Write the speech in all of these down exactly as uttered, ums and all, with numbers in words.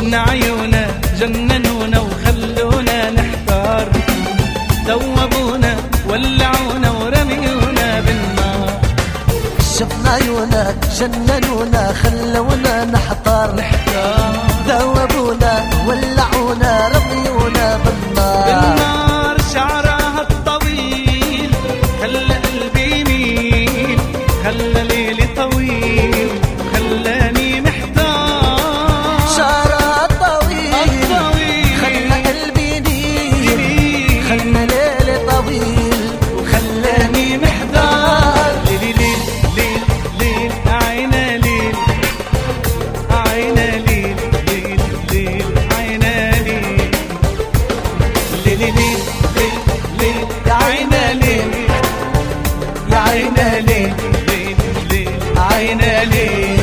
شفنا عيونا جننونا وخلونا نحتار، ذوبونا ولعونا ورميونا بالنار. شفنا عيونا جننونا خلونا نحتار نحتار، ذوبونا ولعونا رميونا بالنار. بالنار شعرها الطويل خلى قلبي يميل، خلى ليلي طويل خلاني محتار. شعرها الطويل خلى قلبي يميل، خلى ليلي طويل وخلاني محتار. ليل ليل ليل ليل عينا ليل، عينا ليل ليل ليل عينا ليل، ليل ليل ليل ليل عينا ليل، يا عينا ليل ليل ليل عينا ليل.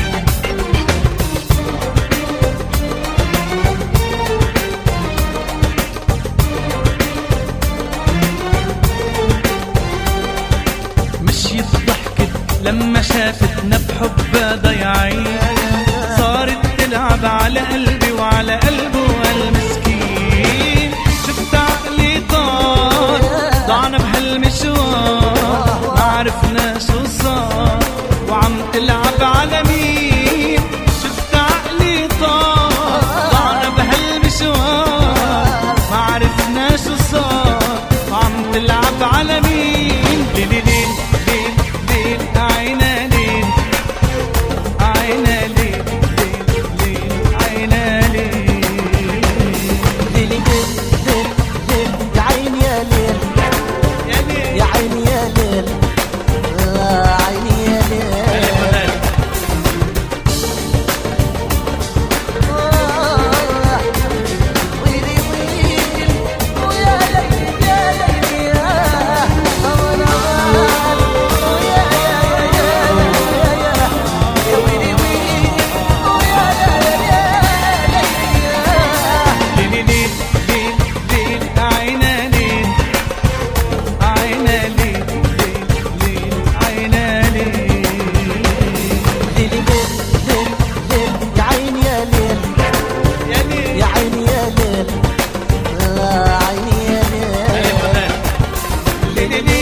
مشيت ضحكت لما شافتنا بحبها ضيعين، صارت تلعب على قلبي وعلى قلبه المسكين. شفت عقلي طار ضعنا بهالمشوار، ما عرفنا شو صار وعم تلعب على مين. شفت عقلي طار ضعنا بهالمشوار، ما عرفنا شو صار وعم تلعب على مين. ليلي ليل ليل ليل عينا ليل، عينا ليل ليل ليل عينا ليل، ليلي ليل ليل ليل يا عيني يا ليل، يا ليل يا عيني يا ليل، يا عيني يا ليل. آه، ويلي ويلي ويا ليل يا ليل يا أمان أمان، ويا يا يا يا يا يا ويلي ويلي ويا ليل يا ليل يا. ليل ليل ليل ليل عينا ليل، عينا ليل ليل ليل عينا ليل، ليلي ليل ليل ليل يا عيني يا ليل، يا ليل يا عيني يا ليل، يا عيني يا ليل. ليل ليل